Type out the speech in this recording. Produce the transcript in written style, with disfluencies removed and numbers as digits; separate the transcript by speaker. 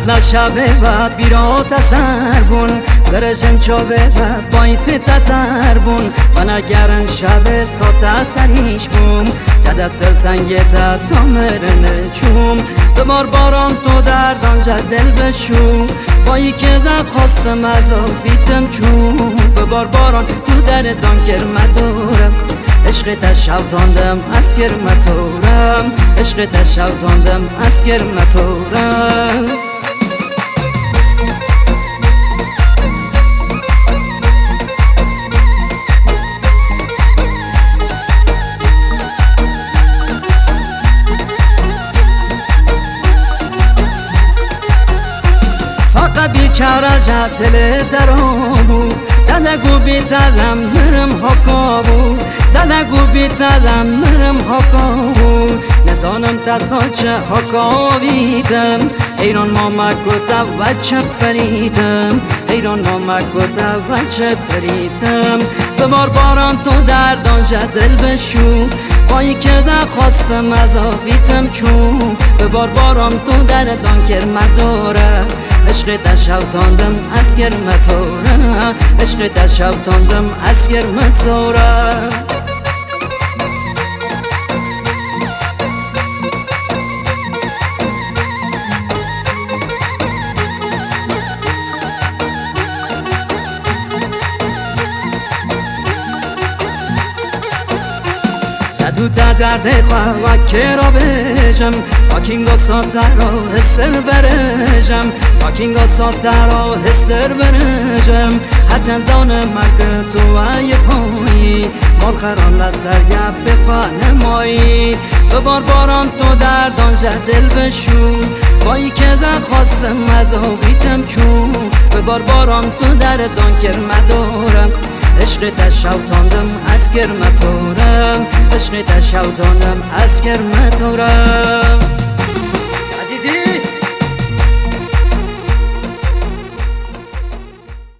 Speaker 1: بدلا شبه و بیرات اثر بون برشم چاوه و باعث تتر بون و نگرن شبه ساته سریش بوم جده سلطنگه تا مرنه چوم ببار باران تو دردان دل بشوم وایی که در خواستم از آفیتم چوم ببار باران تو دردان کرمدورم عشق تشوتاندم از کرمتورم عشق تشوتاندم از کرمتورم بیچاره جدل ترابو دادگو بیتدم نرم حکابو دادگو بیتدم نرم حکابو نزانم تساچه حکاویدم ایران مامکو تا وچه فریدم ایران مامکو تا وچه فریدم ببار باران تو دردان جدل بشو وایی که در خواستم از آفیتم چون ببار باران تو دردان کرمداره عشق تشوتاندم از کرمتوره عشق تشوتاندم از کرمتوره تو تا درد خواه و کرا بجم پاکینگا ساته را حسر برجم پاکینگا ساته را حسر برجم هرچند زان مکر تو ای خویی مال خران لسر گپ بخواه نمایی ببار باران تو دردان دل بشو وایی که در خواستم از آویتم چون ببار باران تو دردان کرمدارم عشق تشوتاندم از کرمتورم عشق تشوتاندم از کرمتورم